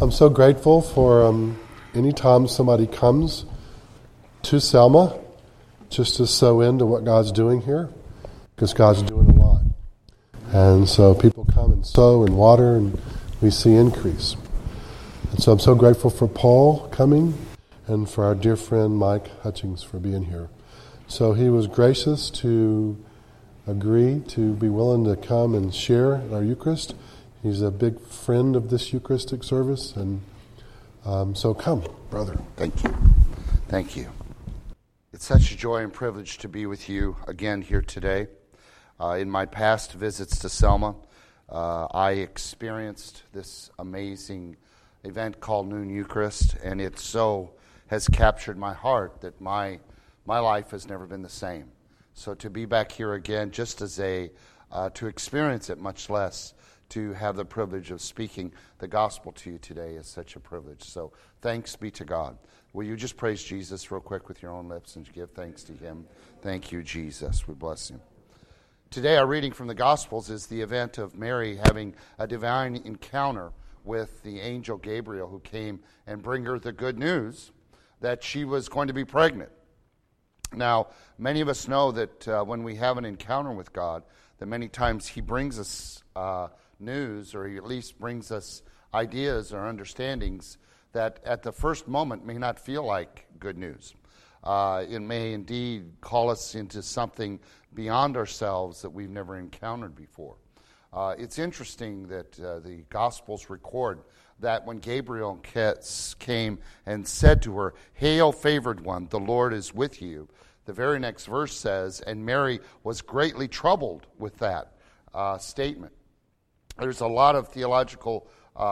I'm so grateful for anytime somebody comes to Selma just to sow into what God's doing here, because God's doing a lot. And so people come and sow and water, and we see increase. And so I'm so grateful for Paul coming and for our dear friend Mike Hutchings for being here. So he was gracious to agree to be willing to come and share our Eucharist. He's a big friend of this Eucharistic service, and so come, brother. Thank you. Thank you. It's such a joy and privilege to be with you again here today. In my past visits to Selma, I experienced this amazing event called Noon Eucharist, and it so has captured my heart that my life has never been the same. So to be back here again, just as to experience it, much less to have the privilege of speaking the gospel to you today is such a privilege. So thanks be to God. Will you just praise Jesus real quick with your own lips and give thanks to him? Thank you, Jesus. We bless him. Today our reading from the Gospels is the event of Mary having a divine encounter with the angel Gabriel, who came and bring her the good news that she was going to be pregnant. Now, many of us know that when we have an encounter with God, that many times he brings us news, or he at least brings us ideas or understandings that at the first moment may not feel like good news. It may indeed call us into something beyond ourselves that we've never encountered before. It's interesting that the Gospels record that when Gabriel came and said to her, "Hail, favored one, the Lord is with you," the very next verse says, and Mary was greatly troubled with that statement. There's a lot of theological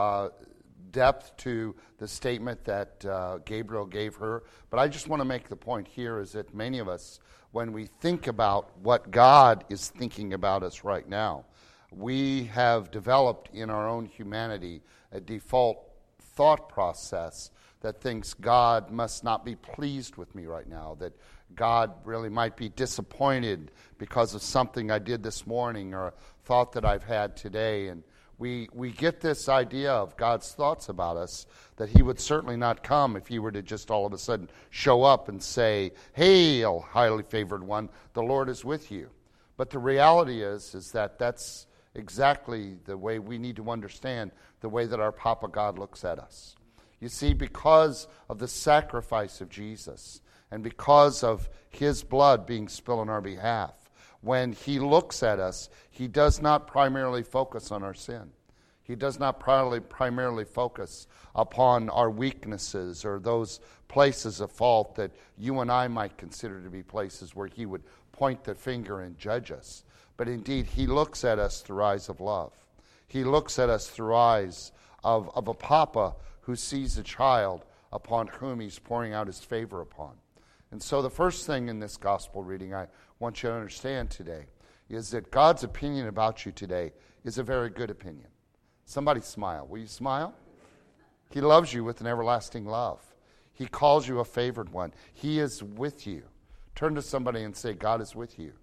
depth to the statement that Gabriel gave her, but I just want to make the point here is that many of us, when we think about what God is thinking about us right now, we have developed in our own humanity a default thought process that thinks God must not be pleased with me right now, that God really might be disappointed because of something I did this morning or a thought that I've had today. And we get this idea of God's thoughts about us, that he would certainly not come if he were to just all of a sudden show up and say, "Hail, highly favored one, the Lord is with you." But the reality is that that's exactly the way we need to understand the way that our Papa God looks at us. You see, because of the sacrifice of Jesus and because of his blood being spilled on our behalf, when he looks at us, he does not primarily focus on our sin. He does not primarily focus upon our weaknesses or those places of fault that you and I might consider to be places where he would point the finger and judge us. But indeed, he looks at us through eyes of love. He looks at us through eyes of a papa who sees a child upon whom he's pouring out his favor upon. And so the first thing in this gospel reading I want you to understand today is that God's opinion about you today is a very good opinion. Somebody smile. Will you smile? He loves you with an everlasting love. He calls you a favored one. He is with you. Turn to somebody and say, "God is with you."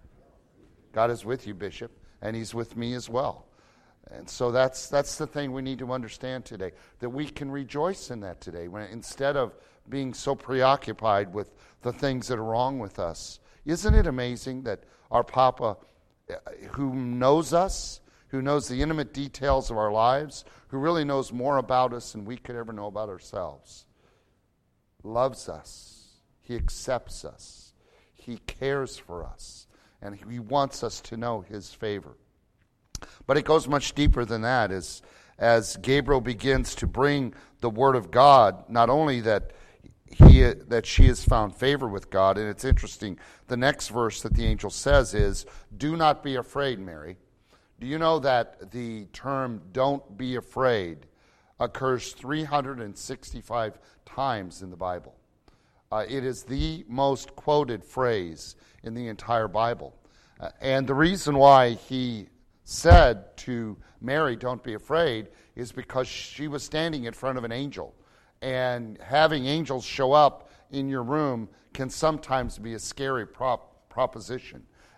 God is with you, Bishop, and he's with me as well. And so that's the thing we need to understand today, that we can rejoice in that today, when instead of being so preoccupied with the things that are wrong with us. Isn't it amazing that our Papa, who knows us, who knows the intimate details of our lives, who really knows more about us than we could ever know about ourselves, loves us, he accepts us, he cares for us, and he wants us to know his favor. But it goes much deeper than that. As Gabriel begins to bring the word of God, not only that she has found favor with God, and it's interesting, the next verse that the angel says is, "Do not be afraid, Mary." Do you know that the term "don't be afraid" occurs 365 times in the Bible? It is the most quoted phrase in the entire Bible. And the reason why he said to Mary, "Don't be afraid," is because she was standing in front of an angel. And having angels show up in your room can sometimes be a scary proposition.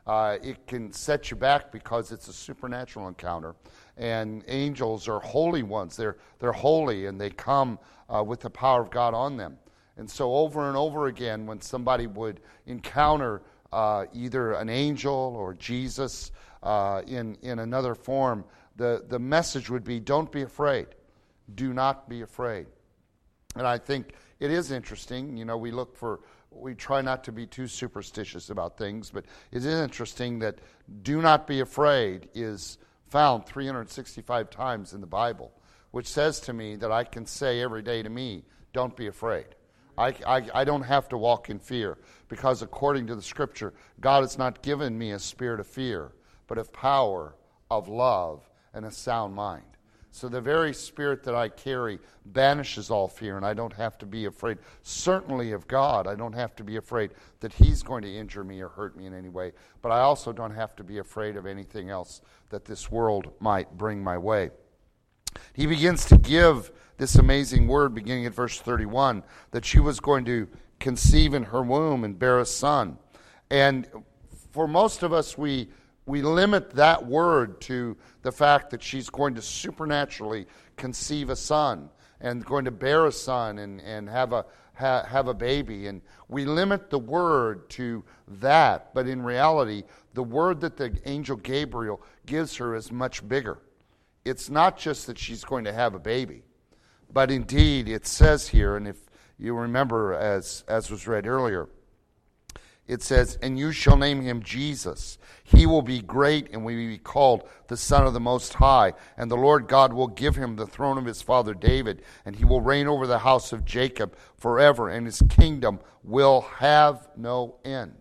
It can set you back because it's a supernatural encounter. And angels are holy ones. They're holy, and they come with the power of God on them. And so over and over again, when somebody would encounter either an angel or Jesus in another form, the message would be, don't be afraid. Do not be afraid. And I think it is interesting. You know, we try not to be too superstitious about things, but it is interesting that do not be afraid is found 365 times in the Bible, which says to me that I can say every day to me, don't be afraid. I don't have to walk in fear, because according to the Scripture, God has not given me a spirit of fear, but of power, of love, and a sound mind. So the very spirit that I carry banishes all fear, and I don't have to be afraid, certainly of God. I don't have to be afraid that He's going to injure me or hurt me in any way, but I also don't have to be afraid of anything else that this world might bring my way. He begins to give this amazing word, beginning at verse 31, that she was going to conceive in her womb and bear a son. And for most of us, we limit that word to the fact that she's going to supernaturally conceive a son and going to bear a son and have a baby. And we limit the word to that. But in reality, the word that the angel Gabriel gives her is much bigger. It's not just that she's going to have a baby, but indeed it says here, and if you remember as was read earlier, it says, and you shall name him Jesus. He will be great and will be called the Son of the Most High. And the Lord God will give him the throne of his father David, and he will reign over the house of Jacob forever, and his kingdom will have no end.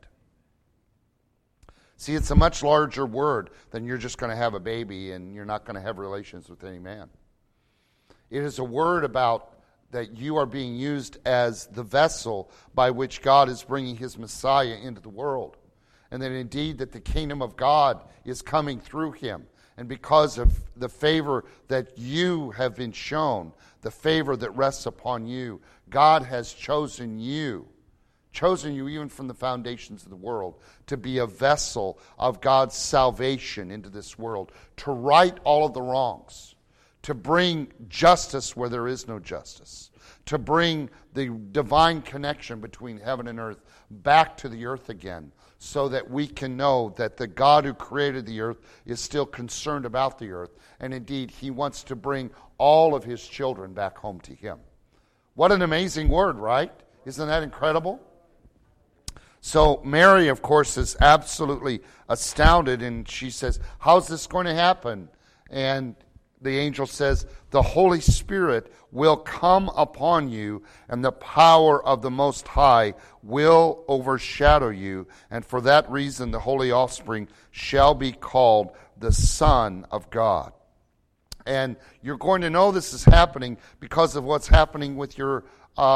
See, it's a much larger word than you're just going to have a baby and you're not going to have relations with any man. It is a word about that you are being used as the vessel by which God is bringing his Messiah into the world. And that indeed that the kingdom of God is coming through him. And because of the favor that you have been shown, the favor that rests upon you, God has chosen you even from the foundations of the world, to be a vessel of God's salvation into this world, to right all of the wrongs, to bring justice where there is no justice, to bring the divine connection between heaven and earth back to the earth again, so that we can know that the God who created the earth is still concerned about the earth, and indeed he wants to bring all of his children back home to him. What an amazing word, right? Isn't that incredible? So Mary, of course, is absolutely astounded, and she says, how's this going to happen? And the angel says, the Holy Spirit will come upon you, and the power of the Most High will overshadow you. And for that reason, the holy offspring shall be called the Son of God. And you're going to know this is happening because of what's happening with your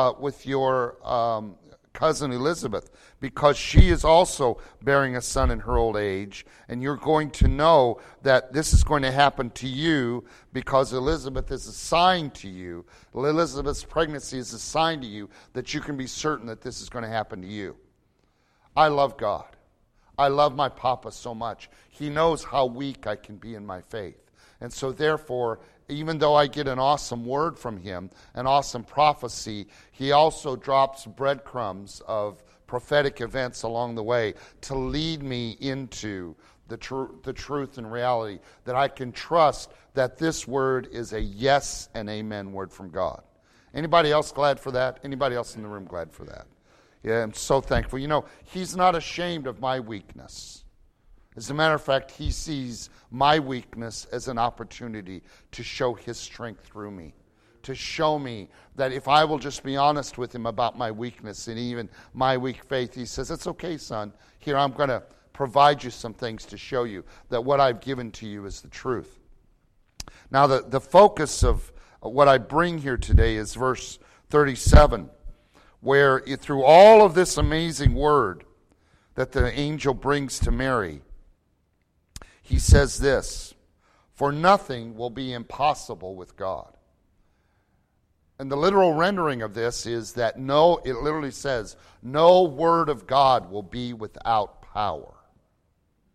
cousin Elizabeth, because she is also bearing a son in her old age, and you're going to know that this is going to happen to you because Elizabeth is a sign to you. Elizabeth's pregnancy is a sign to you that you can be certain that this is going to happen to you. I love God. I love my Papa so much. He knows how weak I can be in my faith. And so therefore, even though I get an awesome word from him, an awesome prophecy, he also drops breadcrumbs of prophetic events along the way to lead me into the truth and reality, that I can trust that this word is a yes and amen word from God. Anybody else glad for that? Anybody else in the room glad for that? Yeah, I'm so thankful. You know, he's not ashamed of my weakness. As a matter of fact, he sees my weakness as an opportunity to show his strength through me, to show me that if I will just be honest with him about my weakness and even my weak faith, he says, it's okay, son. Here, I'm going to provide you some things to show you that what I've given to you is the truth. Now, the focus of what I bring here today is verse 37, where through all of this amazing word that the angel brings to Mary, he says this, for nothing will be impossible with God. And the literal rendering of this is that it literally says, no word of God will be without power.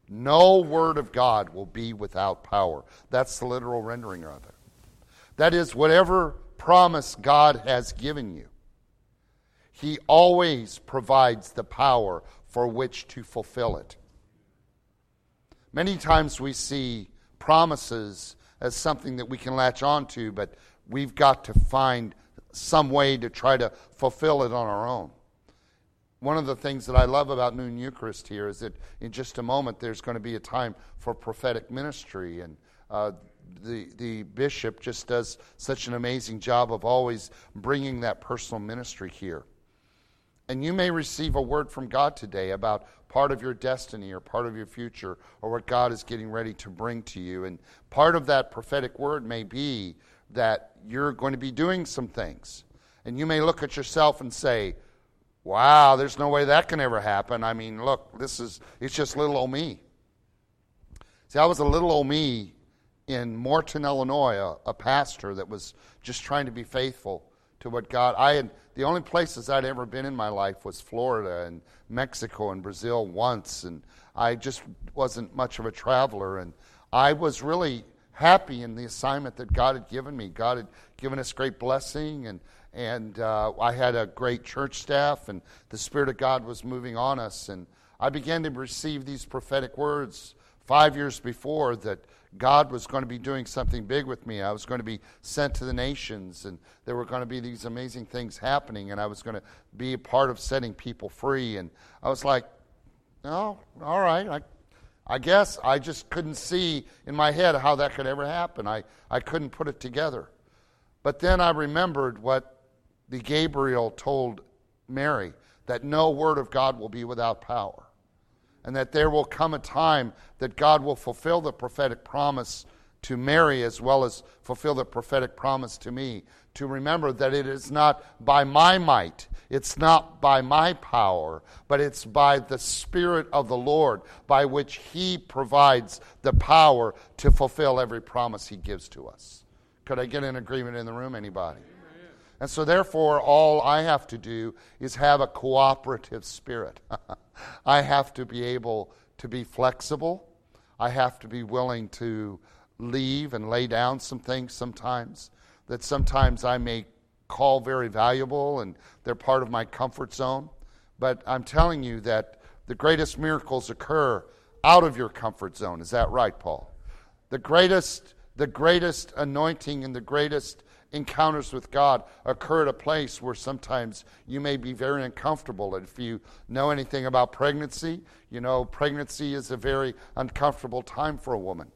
No word of God will be without power. That's the literal rendering of it. That is, whatever promise God has given you, He always provides the power for which to fulfill it. Many times we see promises as something that we can latch onto, but we've got to find some way to try to fulfill it on our own. One of the things that I love about Noon Eucharist here is that in just a moment there's going to be a time for prophetic ministry, and the bishop just does such an amazing job of always bringing that personal ministry here. And you may receive a word from God today about part of your destiny or part of your future or what God is getting ready to bring to you. And part of that prophetic word may be that you're going to be doing some things. And you may look at yourself and say, wow, there's no way that can ever happen. I mean, look, it's just little old me. See, I was a little old me in Morton, Illinois, a pastor that was just trying to be faithful to what God... The only places I'd ever been in my life was Florida and Mexico and Brazil once, and I just wasn't much of a traveler, and I was really happy in the assignment that God had given me. God had given us great blessing, and I had a great church staff, and the Spirit of God was moving on us, and I began to receive these prophetic words 5 years before that God was going to be doing something big with me. I was going to be sent to the nations, and there were going to be these amazing things happening, and I was going to be a part of setting people free. And I was like, oh, all right, I guess. I just couldn't see in my head how that could ever happen. I couldn't put it together. But then I remembered what the Gabriel told Mary, that no word of God will be without power. And that there will come a time that God will fulfill the prophetic promise to Mary as well as fulfill the prophetic promise to me. To remember that it is not by my might, it's not by my power, but it's by the Spirit of the Lord by which He provides the power to fulfill every promise He gives to us. Could I get an agreement in the room, anybody? And so therefore, all I have to do is have a cooperative spirit. I have to be able to be flexible. I have to be willing to leave and lay down some things sometimes that sometimes I may call very valuable and they're part of my comfort zone. But I'm telling you that the greatest miracles occur out of your comfort zone. Is that right, Paul? The greatest anointing and the greatest encounters with God occur at a place where sometimes you may be very uncomfortable. And if you know anything about pregnancy, you know pregnancy is a very uncomfortable time for a woman.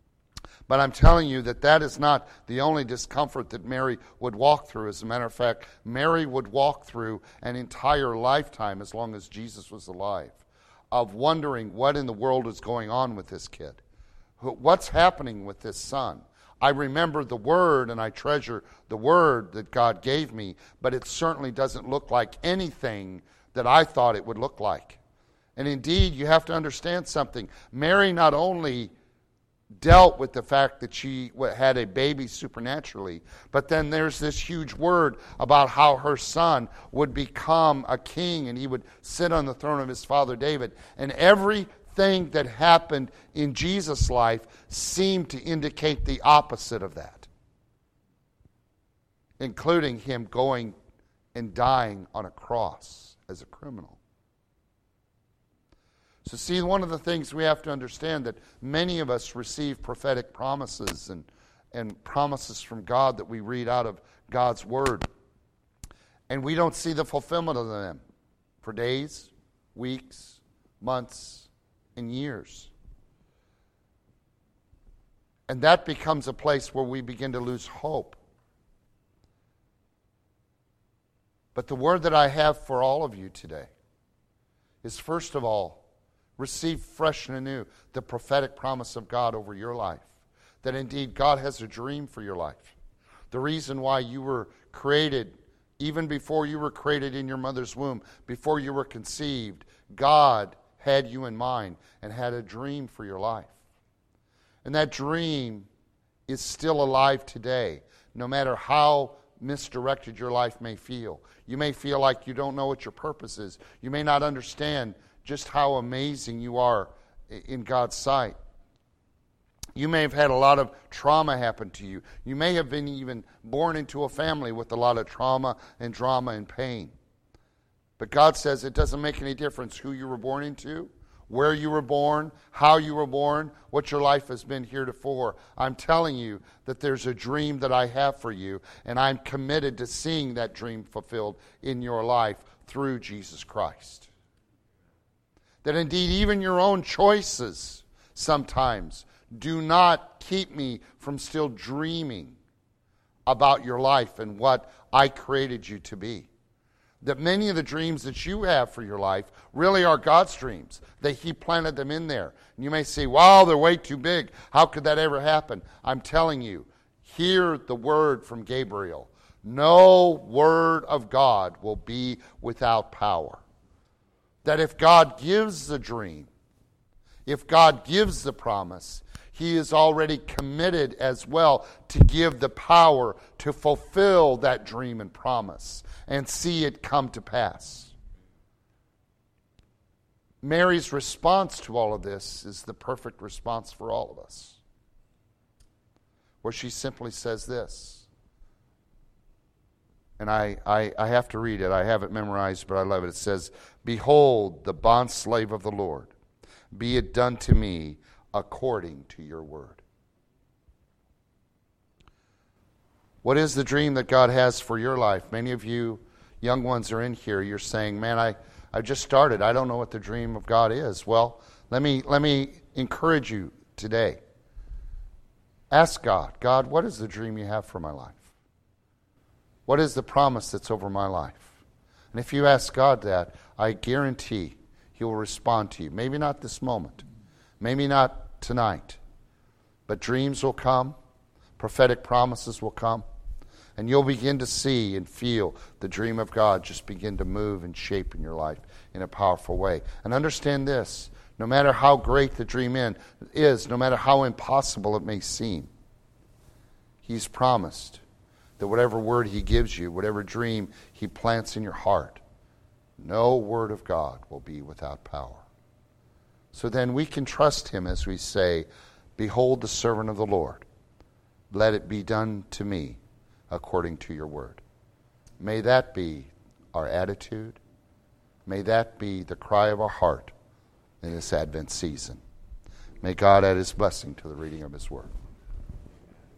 But I'm telling you that is not the only discomfort that Mary would walk through. As a matter of fact, Mary would walk through an entire lifetime, as long as Jesus was alive, of wondering what in the world is going on with this kid. What's happening with this son? I remember the word and I treasure the word that God gave me, but it certainly doesn't look like anything that I thought it would look like. And indeed, you have to understand something. Mary not only dealt with the fact that she had a baby supernaturally, but then there's this huge word about how her son would become a king and he would sit on the throne of his father David. And everything that happened in Jesus' life seemed to indicate the opposite of that, including him going and dying on a cross as a criminal. So see, one of the things we have to understand that many of us receive prophetic promises and promises from God that we read out of God's Word, and we don't see the fulfillment of them for days, weeks, months, and years. And that becomes a place where we begin to lose hope. But the word that I have for all of you today is, first of all, receive fresh and anew the prophetic promise of God over your life. That indeed God has a dream for your life. The reason why you were created, even before you were created in your mother's womb, before you were conceived, God had you in mind and had a dream for your life. And that dream is still alive today, no matter how misdirected your life may feel. You may feel like you don't know what your purpose is. You may not understand just how amazing you are in God's sight. You may have had a lot of trauma happen to you. You may have been even born into a family with a lot of trauma and drama and pain. But God says it doesn't make any difference who you were born into, where you were born, how you were born, what your life has been heretofore. I'm telling you that there's a dream that I have for you, and I'm committed to seeing that dream fulfilled in your life through Jesus Christ. That indeed even your own choices sometimes do not keep me from still dreaming about your life and what I created you to be. That many of the dreams that you have for your life really are God's dreams, that He planted them in there. And you may say, wow, they're way too big. How could that ever happen? I'm telling you, hear the word from Gabriel. No word of God will be without power. That if God gives the dream, if God gives the promise, He is already committed as well to give the power to fulfill that dream and promise and see it come to pass. Mary's response to all of this is the perfect response for all of us, where she simply says this. And I have to read it. I have it memorized, but I love it. It says, "Behold, the bondslave of the Lord, be it done to me according to your word." What is the dream that God has for your life? Many of you young ones are in here. You're saying, man, I just started. I don't know what the dream of God is. Well, let me encourage you today. Ask God, God, what is the dream you have for my life? What is the promise that's over my life? And if you ask God that, I guarantee He will respond to you. Maybe not this moment. Maybe not tonight. But dreams will come. Prophetic promises will come. And you'll begin to see and feel the dream of God just begin to move and shape in your life in a powerful way. And understand this, no matter how great the dream is, no matter how impossible it may seem, He's promised that whatever word He gives you, whatever dream He plants in your heart, no word of God will be without power. So then we can trust Him as we say, "Behold the servant of the Lord. Let it be done to me according to your word." May that be our attitude. May that be the cry of our heart in this Advent season. May God add His blessing to the reading of His word.